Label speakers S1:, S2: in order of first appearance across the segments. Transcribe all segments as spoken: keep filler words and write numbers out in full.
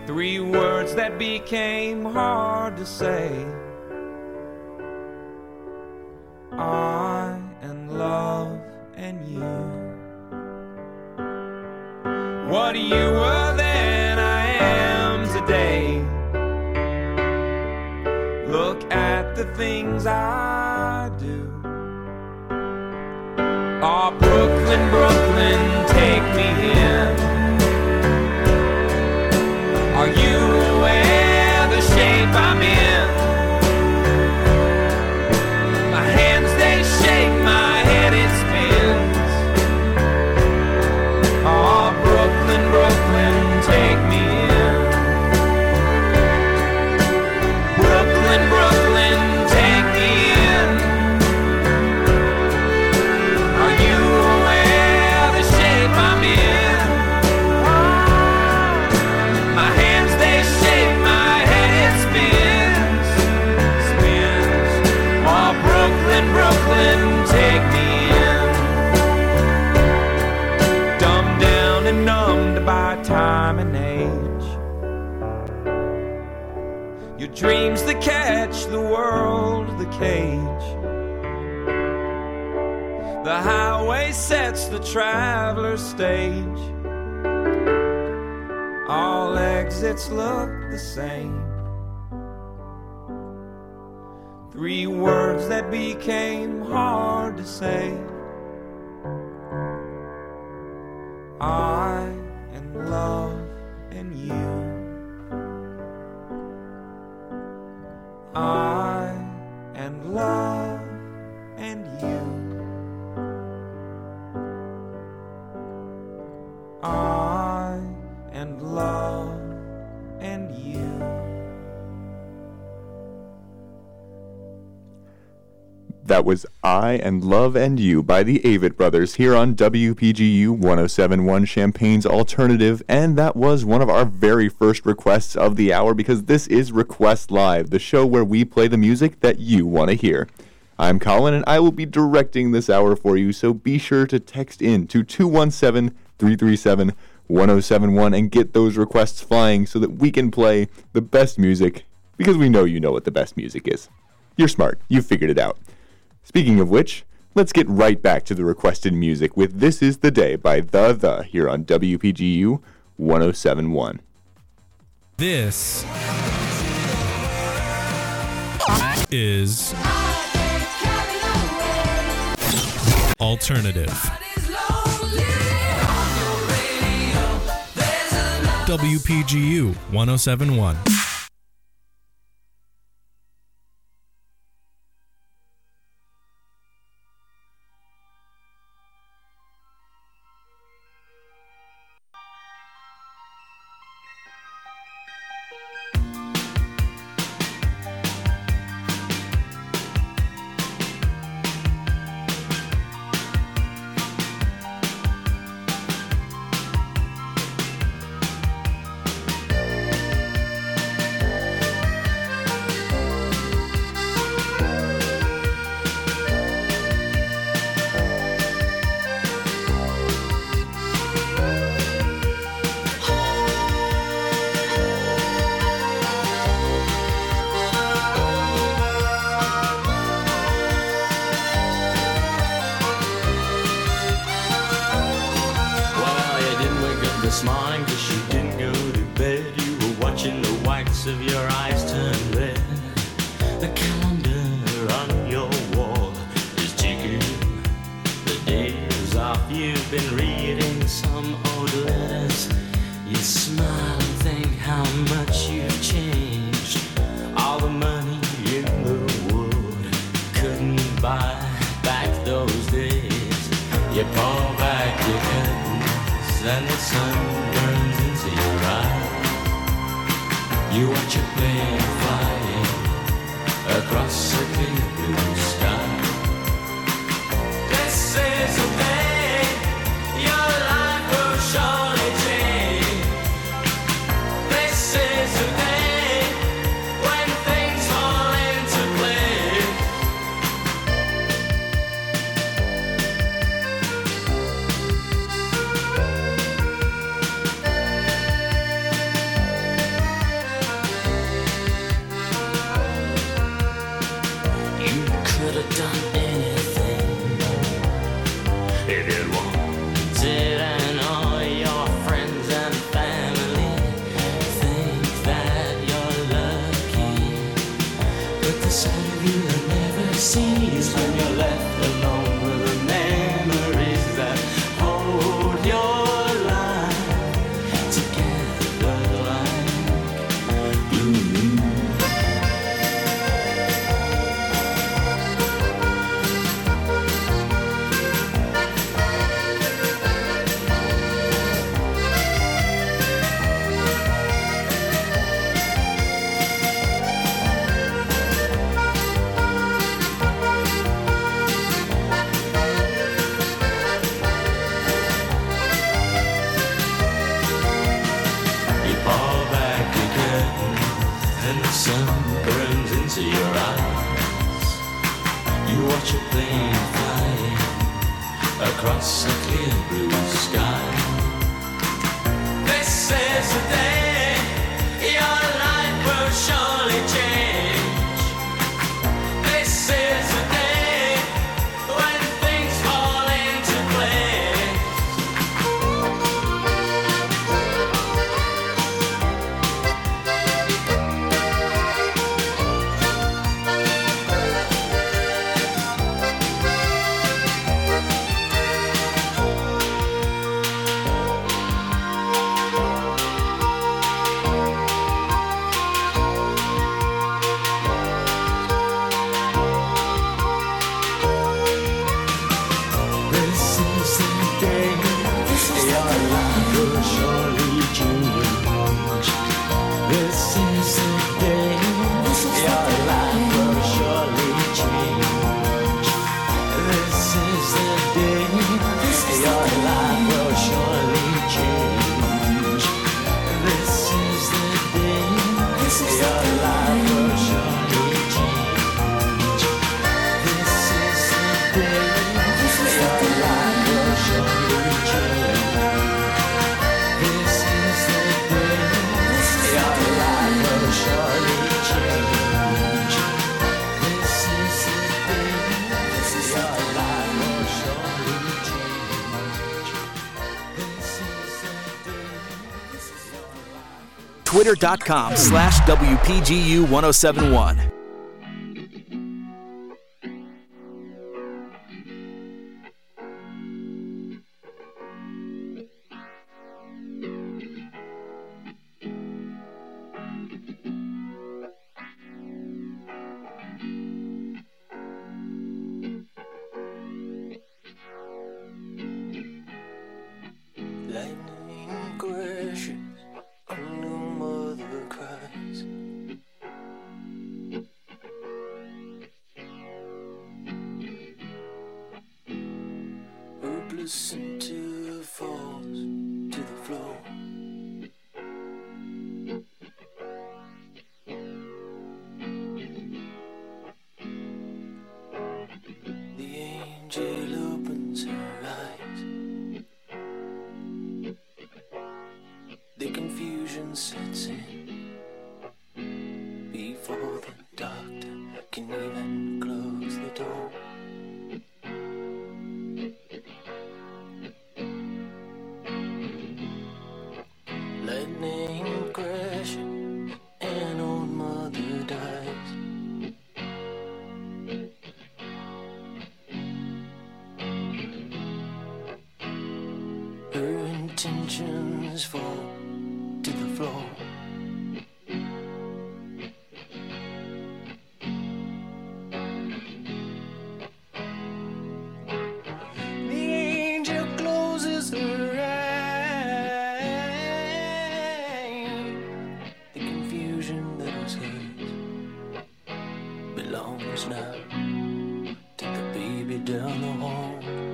S1: Three words that became hard to say. I and love and you. What you were then, I am today. Look at the things I do. Oh, Brooklyn, Brooklyn, take me in. Are you aware the shape I'm in? My hands, they shake, my head, it spins. Oh, Brooklyn, Brooklyn, take me in. Brooklyn, Brooklyn, take me in. Are you aware the shape I'm in? My hands, they shake, my head, it spins, spins. Oh, Brooklyn, Brooklyn, take me in. Dumbed down and numbed by time and age. Your dreams that catch the world, the cage. The highway sets the traveler's stage. All exits look the same. Three words that became hard to say. I and love and you. I and love and you. I and love and you.
S2: That was I and Love and You by the Avett Brothers here on W P G U one oh seven point one Champaign's Alternative, and that was one of our very first requests of the hour because this is Request Live, the show where we play the music that you want to hear. I'm Colin and I will be directing this hour for you, so be sure to text in to two one seven, three three seven, one oh seven one and get those requests flying so that we can play the best music, because we know you know what the best music is. You're smart. You figured it out. Speaking of which, let's get right back to the requested music with This Is the Day by The The here on W P G U one oh seven point one.
S3: This is Alternative. W P G U one oh seven point one.
S4: This morning, cause you didn't go to bed. You were watching the whites of your eyes turn red. The calendar on your wall is ticking. The days off, you've been reading some old letters. You smile and think how much you've changed. All the money in the world couldn't buy back those days. You pull back your curtains and the sun burns into your eyes. You watch a plane flying across a clear blue sky. This is the day your life will surely change. This is the day when things fall into place. when the sun burns into your eyes. You watch a plane flying across a clear blue sky. This is the day your life will surely change. This is the day when things fall into place.
S5: Twitter.com slash WPGU1071.
S4: Lightning crashes, a new mother cries. Hopeless until it falls to the floor. The angel opens her eyes. The confusion sets in before the doctor can even close the door. Lightning crashes, an old mother dies. Her intentions fall to the floor. The angel closes her eyes. The confusion that was hers belongs now to the baby down the hall.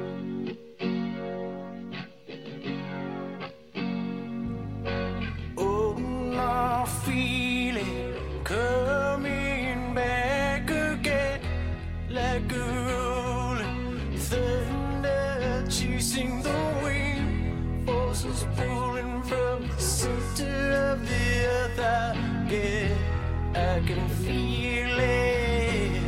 S4: Oh, I feel it coming back again, like a rolling thunder chasing the wind, forces pulling from the center of the earth. I get, I can feel it.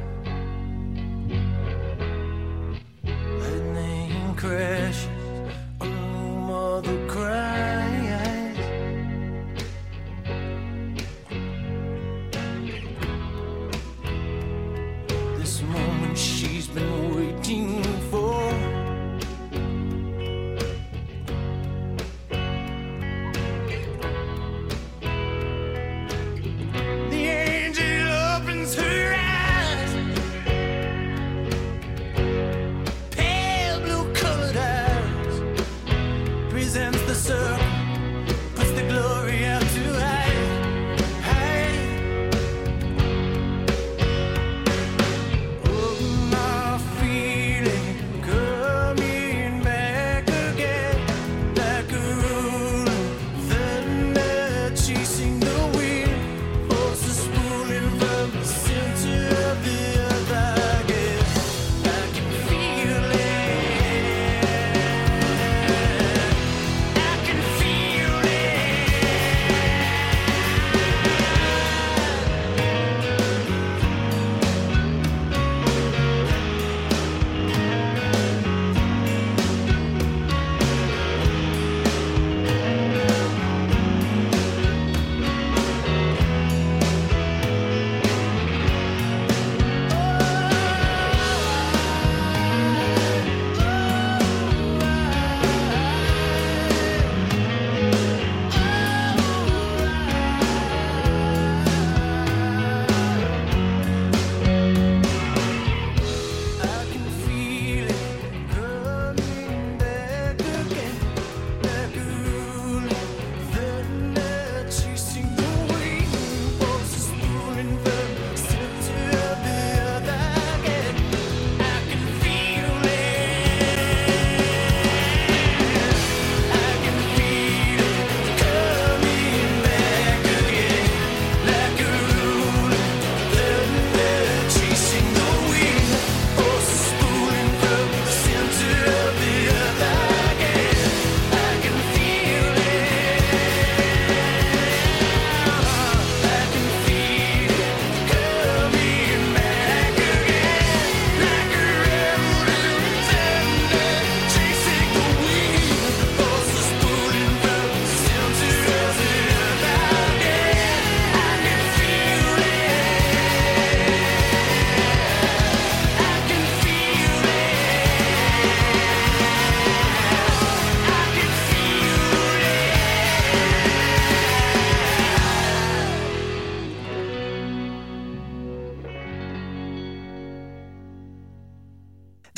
S4: Lightning crashes, a new mother cries. This moment she's been waiting for. The angel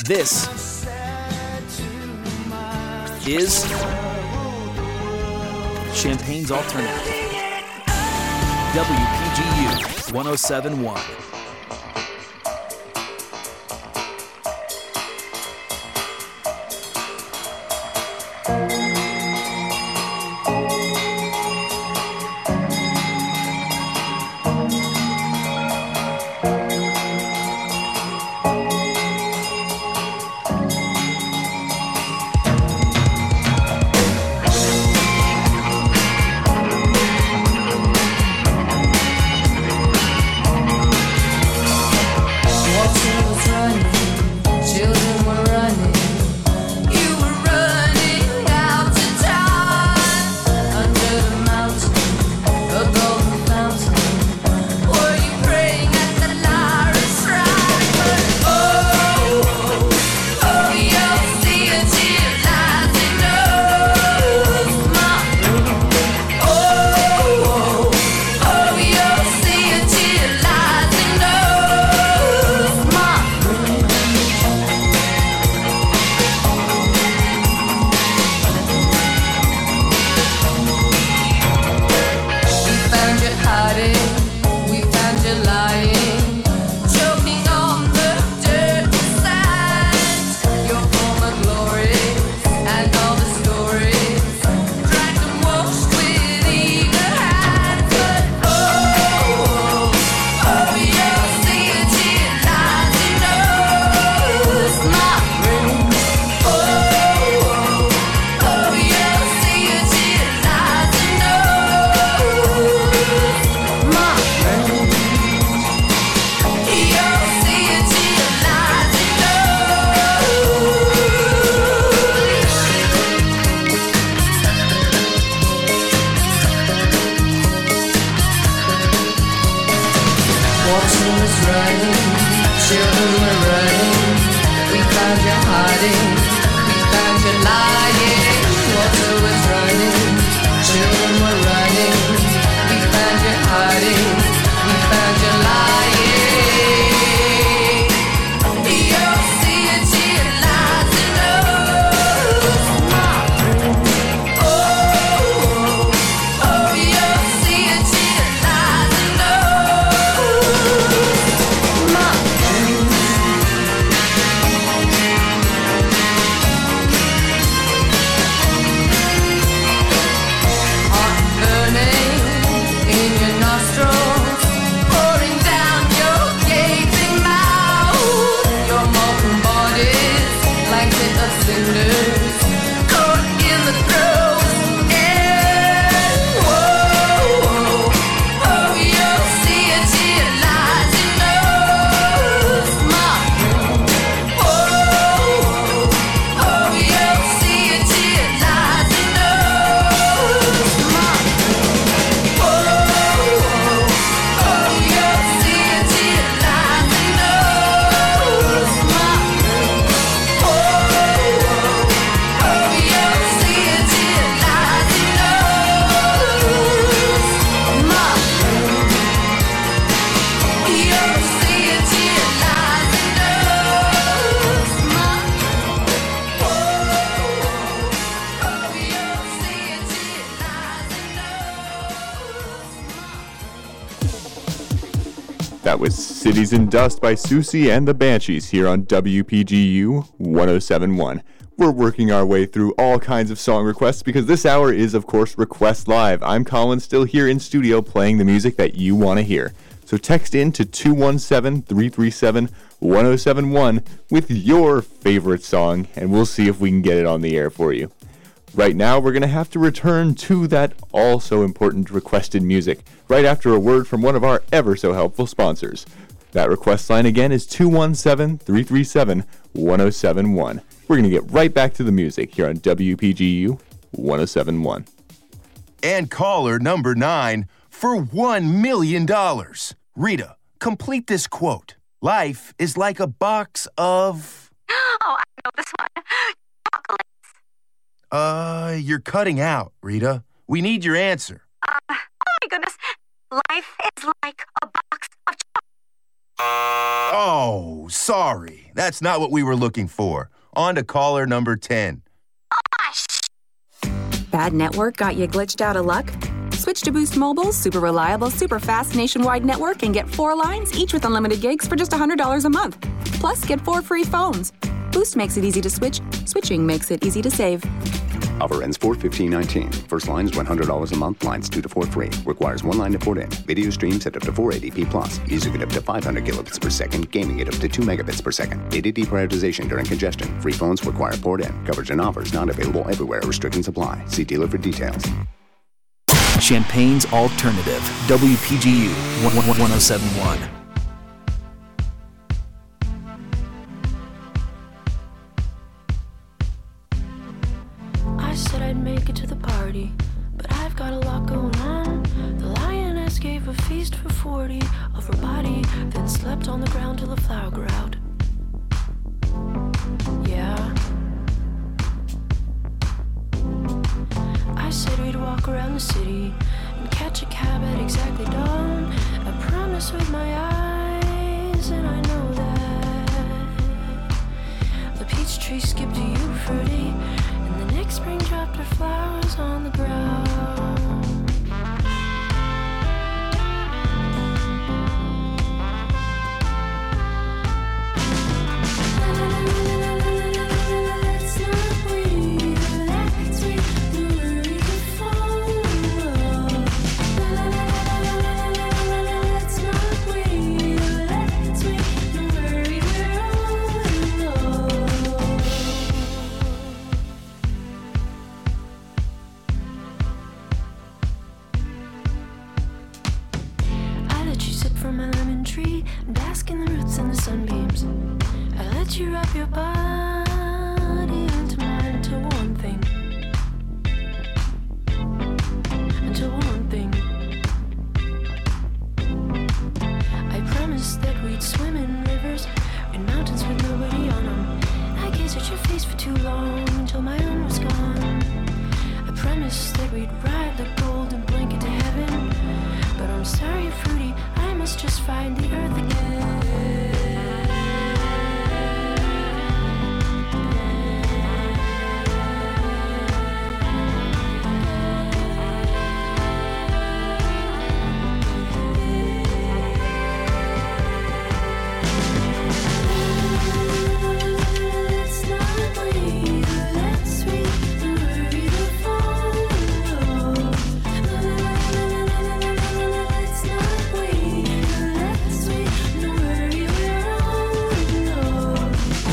S5: This is Champaign's Alternative. W P G U one oh seven point one.
S2: That was Cities in Dust by Susie and the Banshees here on W P G U one oh seven point one. We're working our way through all kinds of song requests because this hour is, of course, Request Live. I'm Colin, still here in studio playing the music that you want to hear. So text in to two one seven, three three seven, one oh seven one with your favorite song, and we'll see if we can get it on the air for you. Right now, we're going to have to return to that also important requested music right after a word from one of our ever-so-helpful sponsors. That request line again is two one seven, three three seven, one oh seven one. We're going to get right back to the music here on W P G U one oh seven point one.
S6: And caller number nine for one million dollars. Rita, complete this quote. Life is like a box of...
S7: Oh, I know this one. Chocolates.
S6: Uh, you're cutting out, Rita. We need your answer.
S7: Uh, oh my goodness. Life is like a box of chocolates.
S6: Oh, sorry. that's not what we were looking for. On to caller number ten.
S8: Bad network got you glitched out of luck? Switch to Boost Mobile's super reliable, super fast nationwide network and get four lines, each with unlimited gigs for just one hundred dollars a month. Plus, get four free phones. Boost makes it easy to switch. Switching makes it easy to save.
S9: Offer ends four fifteen nineteen. First line is one hundred dollars a month. Lines two to four free. Requires one line to port in. Video streams at up to four eighty p plus. Music at up to five hundred kilobits per second. Gaming at up to two megabits per second. Data deprioritization during congestion. Free phones require port in. Coverage and offers not available everywhere. Restrictions apply. See dealer for details.
S5: Champagne's Alternative. W P G U one oh seven point one.
S10: I said I'd make it to the party, but I've got a lot going on. The lioness gave a feast for forty of her body, then slept on the ground till the flower grew out. Yeah. I said we'd walk around the city and catch a cab at exactly dawn. I promise with my eyes, and I know that the peach tree skipped to you fruity. Next spring dropped her flowers on the ground. Let's not wait, let's wait, don't worry the phone. Let's not wait, let's wait, don't worry, we're all alone. From my lemon tree, bask in the roots and the sunbeams. I let you wrap your body into mine until one thing, until one thing. I promised that we'd swim in rivers, in mountains with nobody on them. I gazed at your face for too long until my own was gone. I promised that we'd ride the golden blanket to heaven, but I'm sorry, Fruity, I must just find the earth again. Let's not wait, let's wait, don't worry the phone. Let's not wait, let's wait, don't worry, we're all alone.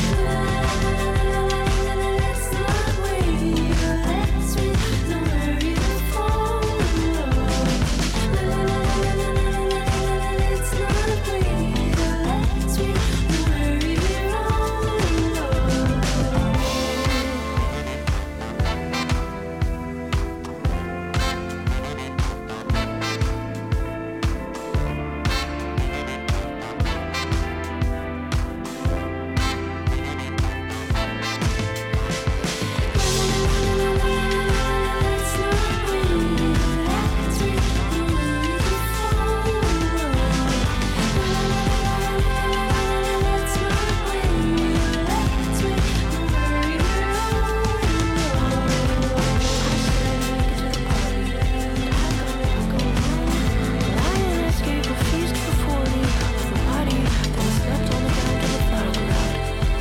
S10: Let's not wait, let's wait, don't worry the phone. Let's not wait, let's wait, don't worry, we're all alone. Let's not wait, let's wait, don't worry the phone. Let's not wait, let's wait, don't worry, we're all alone. The lioness gave a feast for forty of her body, then slept on the ground till the flower grew out.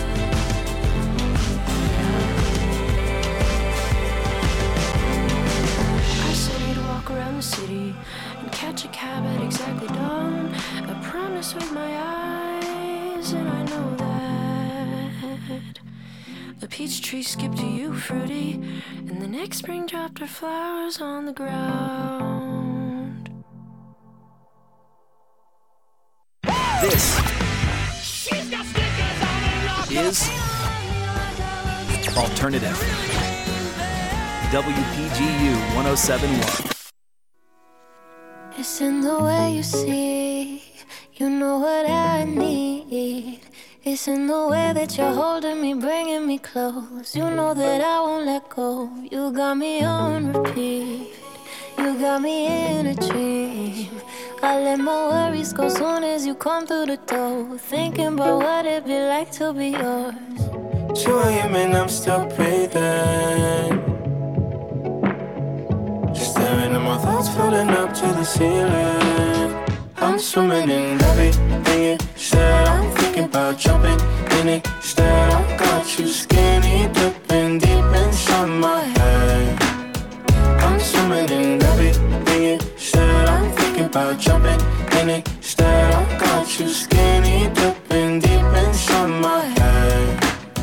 S10: I said we'd walk around the city and catch a cab at exactly dawn. I promise with my eyes, and I know that the peach tree skipped to you, Fruity, and the next spring dropped her flowers on the ground.
S5: This is Alternative. W P G U one oh seven point one.
S10: It's in the way you see, you know what I need. It's in the way that you're holding me, bringing me close. You know that I won't let go. You got me on repeat. You got me in a dream. I let my worries go soon as you come through the door. Thinking about what it'd be like to be yours.
S11: two a.m. and I'm still breathing. Staring at my thoughts floating up to the ceiling. I'm swimming in everything you said. I'm thinking about jumping in it. Instead, I got you skinny dipping deep inside my head. I'm swimming in everything you said. I'm thinking about jumping in it. Instead, I got you skinny dipping deep inside my head.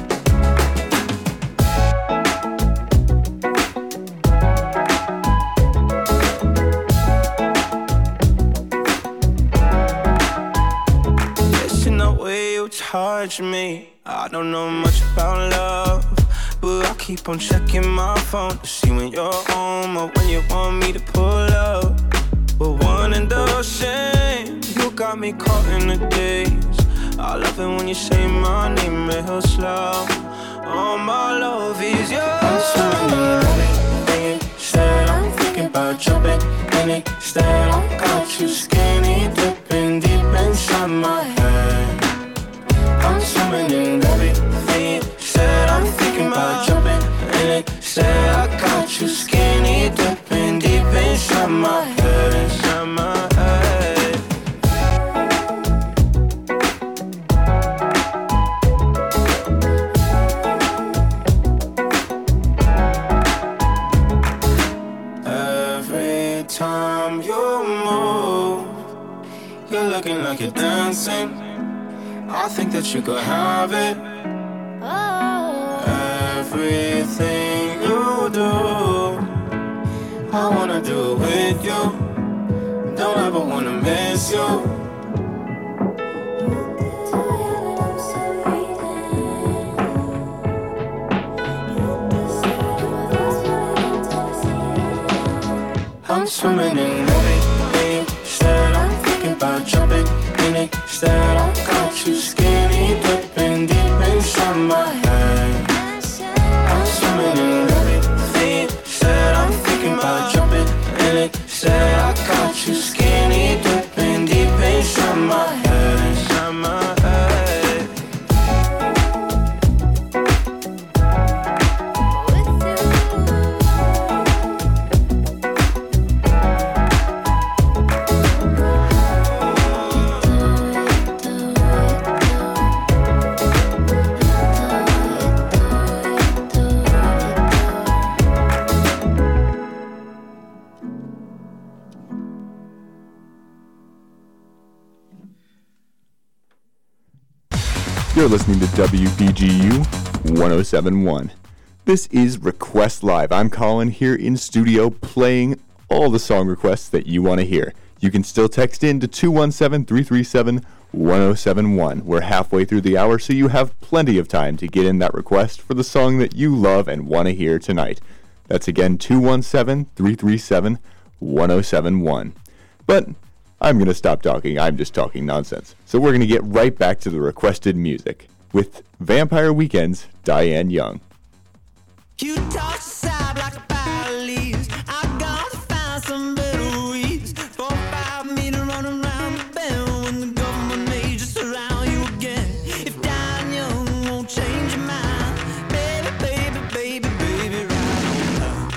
S11: Charge me. I don't know much about love, but I keep on checking my phone to see when you're home or when you want me to pull up. But one and the same, you got me caught in the days. I love it when you say my name real slow. All my love is yours. I'm swimming in everything you said. I'm thinking about jumping in it. Instead, I got you skinny dipping deep inside my head. I'm swimming in everything you said. I'm thinking about jumping in it. Said I got you skinny dipping deep inside my head. Inside my head. Every time you move, you're looking like you're dancing. I think that you could have it. Oh. Everything you do, I wanna do it with you. Don't ever wanna miss you. I'm swimming in everything you said. I'm thinking about jumping in it. Instead, I got you skinny dipping deep inside my head. I'm swimming in everything you said. I'm thinking about jumping in it. Said I got you skinny dipping deep inside my head. Inside my head.
S2: You're listening to W P G U one oh seven point one. This is Request Live. I'm Colin here in studio playing all the song requests that you want to hear. You can still text in to two one seven, three three seven, one oh seven one. We're halfway through the hour, so you have plenty of time to get in that request for the song that you love and want to hear tonight. That's again two one seven, three three seven, one oh seven one. But I'm going to stop talking. I'm just talking nonsense. So we're going to get right back to the requested music with Vampire Weekend's Diane Young.
S12: You toss aside like a pile of leaves. I gotta find some better weeds. Four, five meter running around the bend when the government may just surround you again. If Diane Young won't change your mind, baby, baby, baby, baby, right on time.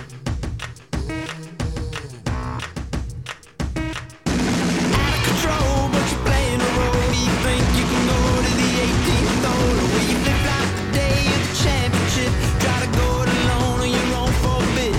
S12: Out of control, but you're playing a role. You think you can go to the eighteenth hole, where you flip like the day of the championship. Try to go it alone on your own for a bit.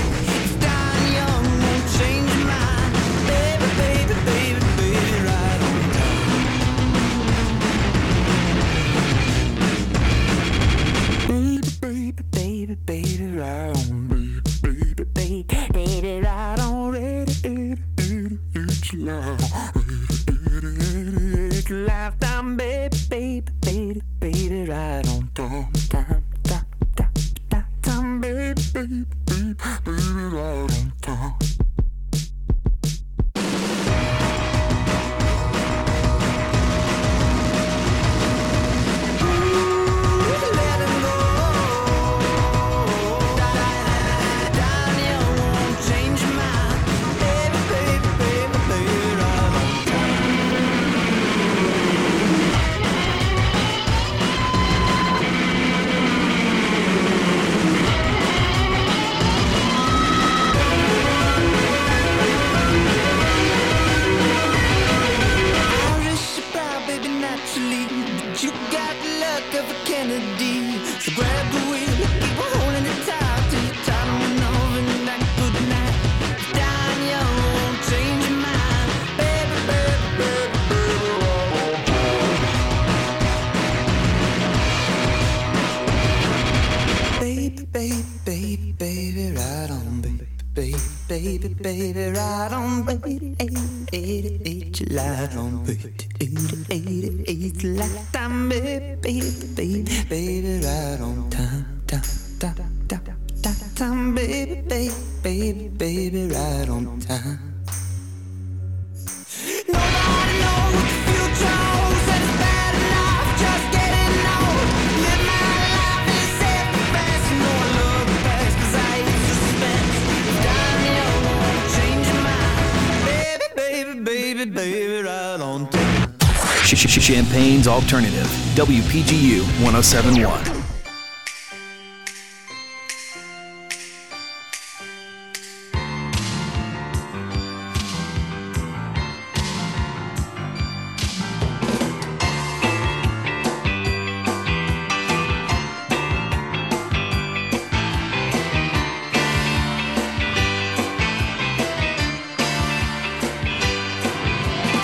S12: baby, right on, baby, eight, eight, eight, light on, baby, eight, eight, eight, light time, baby, baby, baby, baby, right on time, time, time, time, time, time, baby, baby, baby, baby, right on time. Nobody knows what the future holds, and it's bad enough just getting old. Live my life and set the best. You know I love the past 'cause I hate suspense. Dying young, I wanna change your mind. Baby, baby, baby, baby, right on time.
S5: Champagne's Alternative, W P G U one oh seven point one.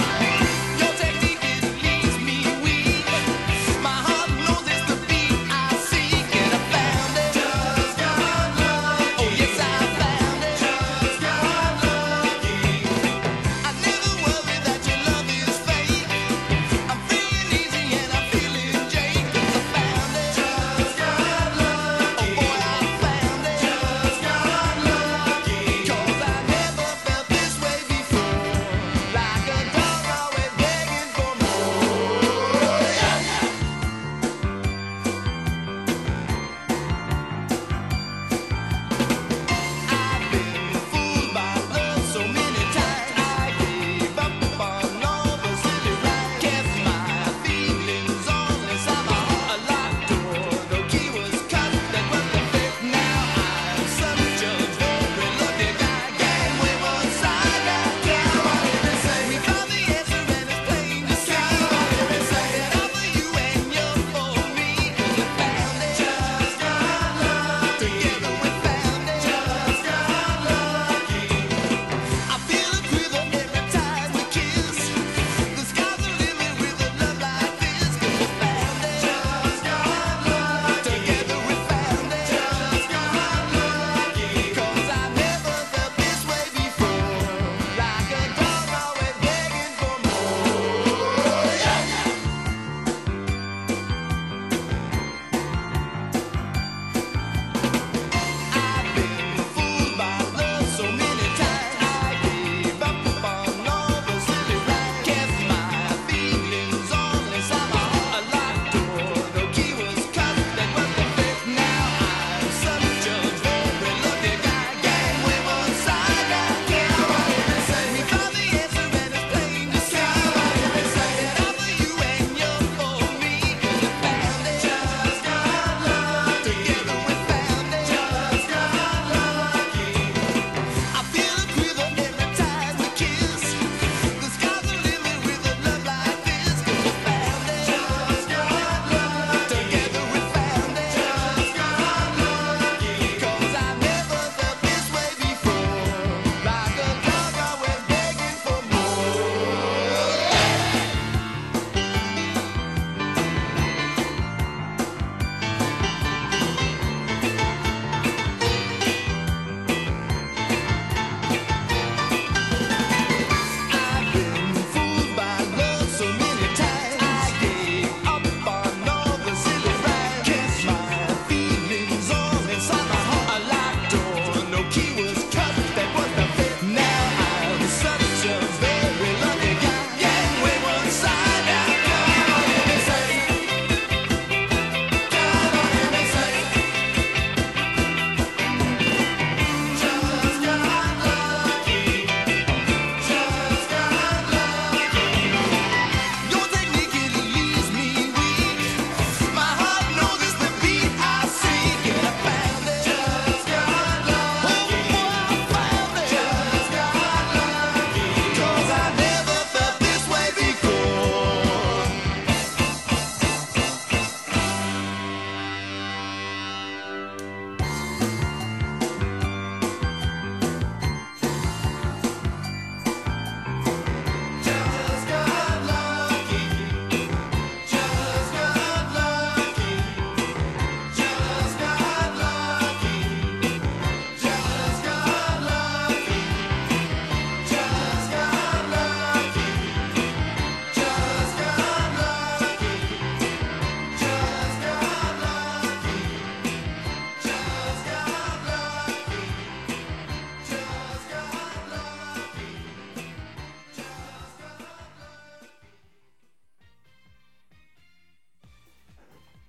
S12: Your technique is leaves me weak. My heart knows it's the beat I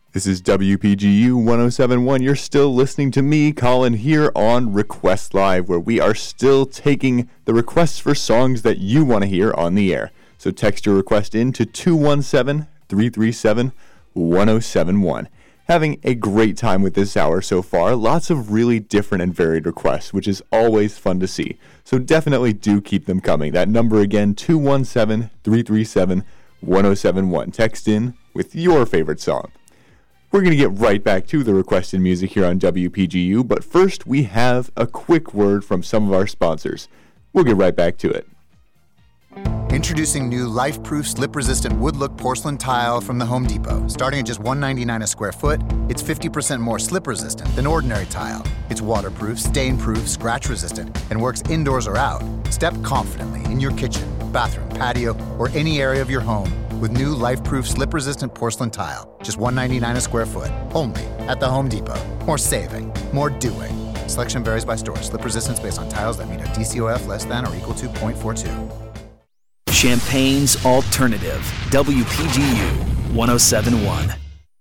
S2: This is W P G U one oh seven point one. You're still listening to me, Colin, here on Request Live, where we are still taking the requests for songs that you want to hear on the air. So text your request in to two one seven, three three seven, one oh seven one. Having a great time with this hour so far. Lots of really different and varied requests, which is always fun to see. So definitely do keep them coming. That number again, two one seven, three three seven, one oh seven one. Text in with your favorite song. We're going to get right back to the requested music here on W P G U, but first we have a quick word from some of our sponsors. We'll get right back to it.
S13: Introducing new Life-Proof slip-resistant wood-look porcelain tile from the Home Depot. Starting at just one hundred ninety-nine dollars a square foot, it's fifty percent more slip-resistant than ordinary tile. It's waterproof, stain-proof, scratch-resistant, and works indoors or out. Step confidently in your kitchen, bathroom, patio, or any area of your home with new Life-Proof slip-resistant porcelain tile. Just one hundred ninety-nine dollars a square foot, only at the Home Depot. More saving, more doing. Selection varies by store. Slip resistance based on tiles that meet a D C O F less than or equal to zero point four two.
S5: Champagne's Alternative, W P G U one oh seven point one.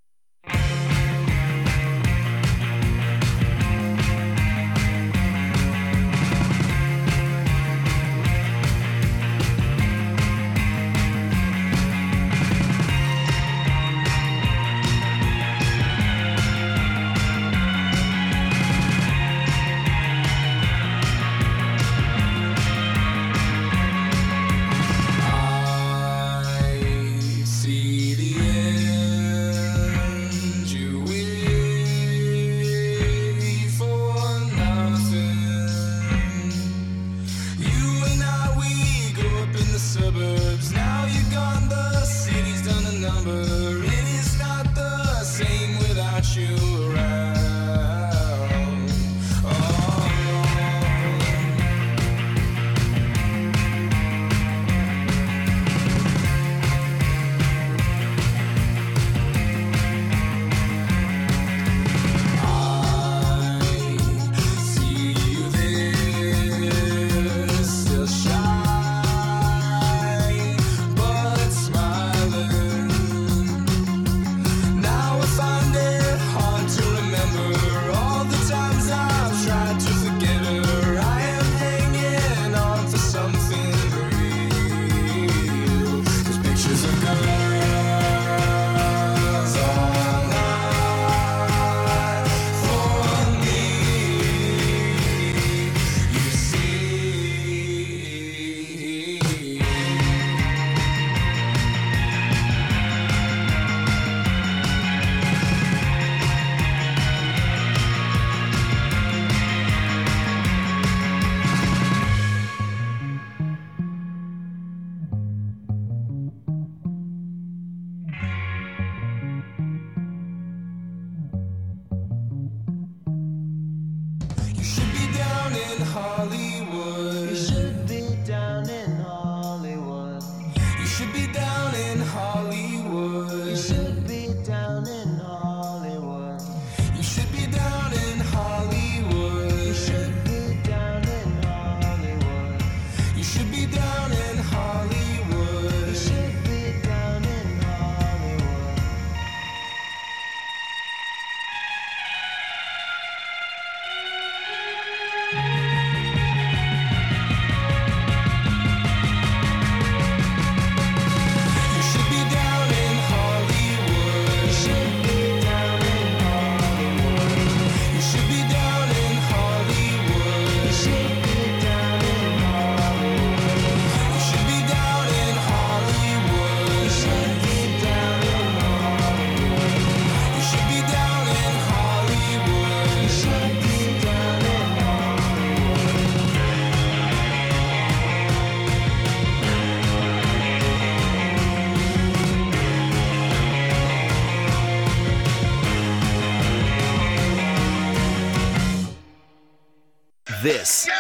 S5: This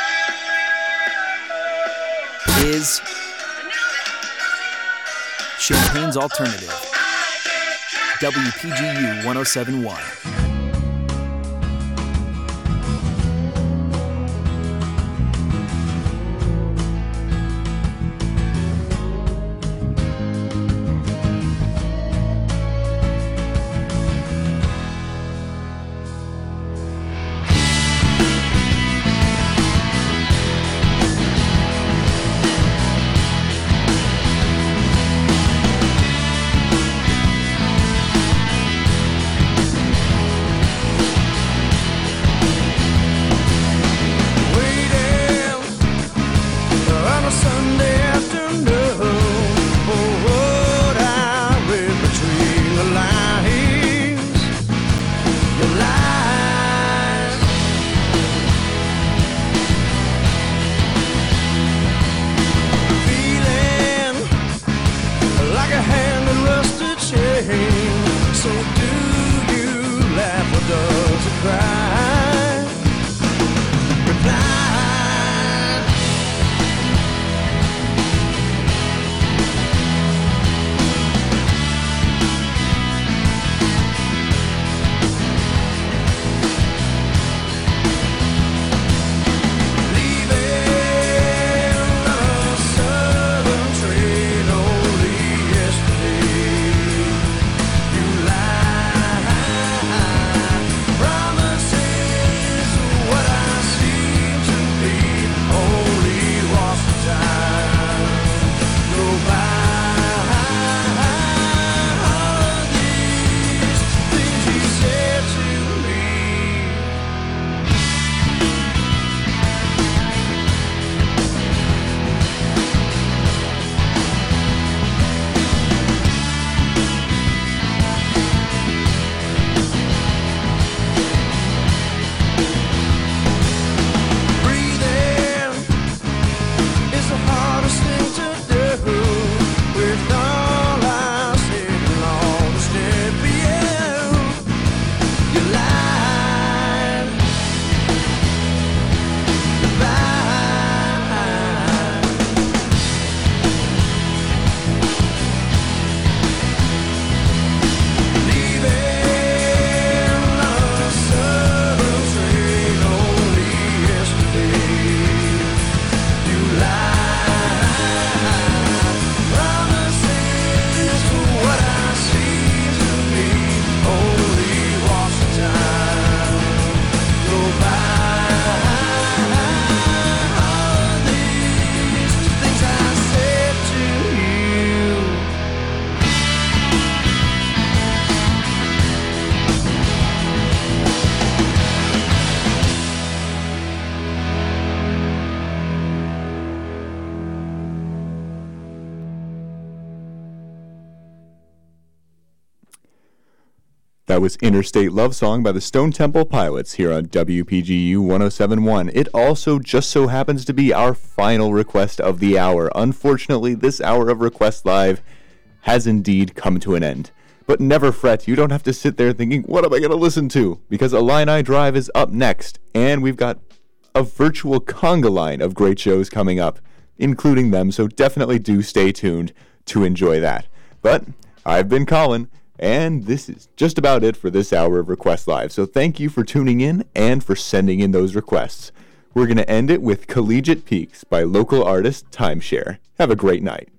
S5: is Champagne's Alternative, W P G U one oh seven point one.
S14: So do you laugh or does it cry? Reply.
S2: That was Interstate Love Song by the Stone Temple Pilots here on W P G U one oh seven point one. It also just so happens to be our final request of the hour. Unfortunately, this hour of Request Live has indeed come to an end. But never fret, you don't have to sit there thinking, what am I going to listen to? Because Illini Drive is up next, and we've got a virtual conga line of great shows coming up, including them, so definitely do stay tuned to enjoy that. But I've been Colin, and this is just about it for this hour of Request Live. So thank you for tuning in and for sending in those requests. We're going to end it with Collegiate Peaks by local artist Timeshare. Have a great night.